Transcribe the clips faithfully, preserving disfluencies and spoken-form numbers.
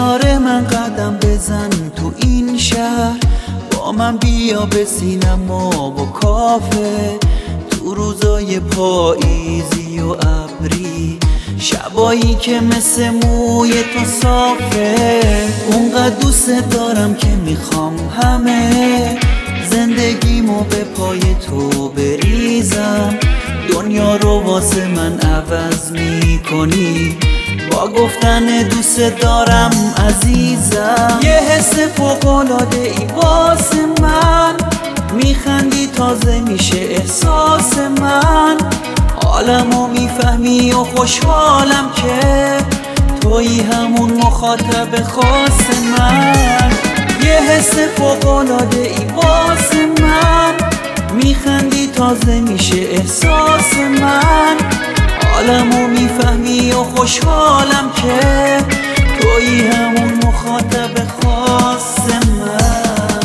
کنار من قدم بزن تو این شهر، با من بیا به سینما و کافه، تو روزای پاییزی و ابری، شبایی که مثل موی تو صافه. اونقدر دوست دارم که میخوام همه زندگیمو به پای تو بریزم، دنیا رو واسه من عوض میکنی با گفتن دوست دارم عزیزم. یه حس فوق‌العاده ای واسه من، میخندی تازه میشه احساس من، حالمو میفهمی و خوشحالم که تویی همون مخاطب خاص من. یه حس فوق‌العاده ای واسه من، میخندی تازه میشه احساس من، حالمو میفهمی و خوشحالم که تویی همون مخاطب خاص من.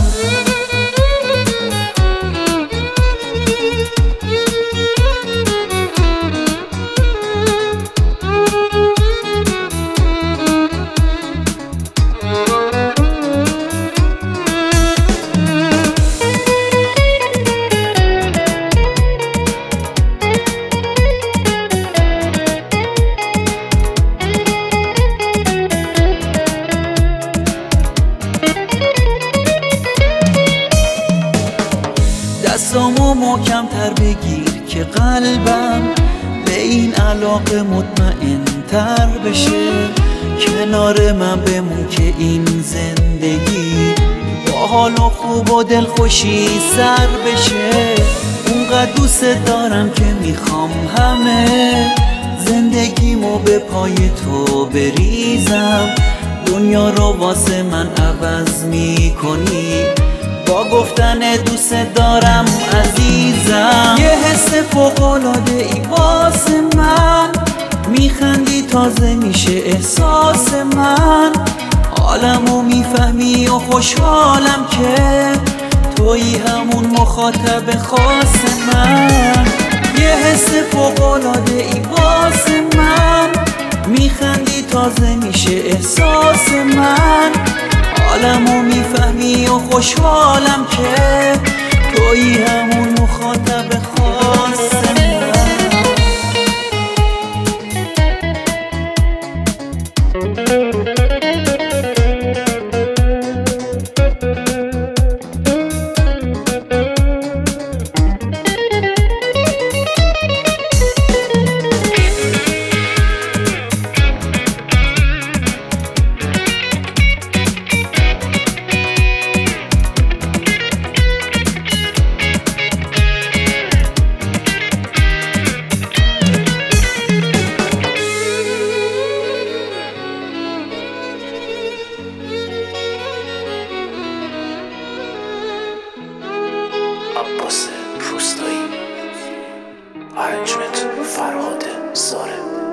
دستامو محکم تر بگیر که قلبم به این علاقه مطمئن تر بشه، کنار من بمون که این زندگی با حال و خوب و دلخوشی سر بشه. اونقدر دوست دارم که میخوام همه زندگیمو به پای تو بریزم، دنیا رو واسه من عوض میکنی با گفتن دوست دارم عزیزم. یه حس فوق‌العاده ای واسه من، میخندی تازه میشه احساس من، حالمو میفهمی و خوشحالم که تویی همون مخاطب خاص من. یه حس فوق‌العاده ای واسه من، میخندی تازه میشه احساس من، حالمو میفهمی و خوشحالم که تویی همون مخاطب خاص من. عباس روستایی، ارنجمنت فرهاد زاره.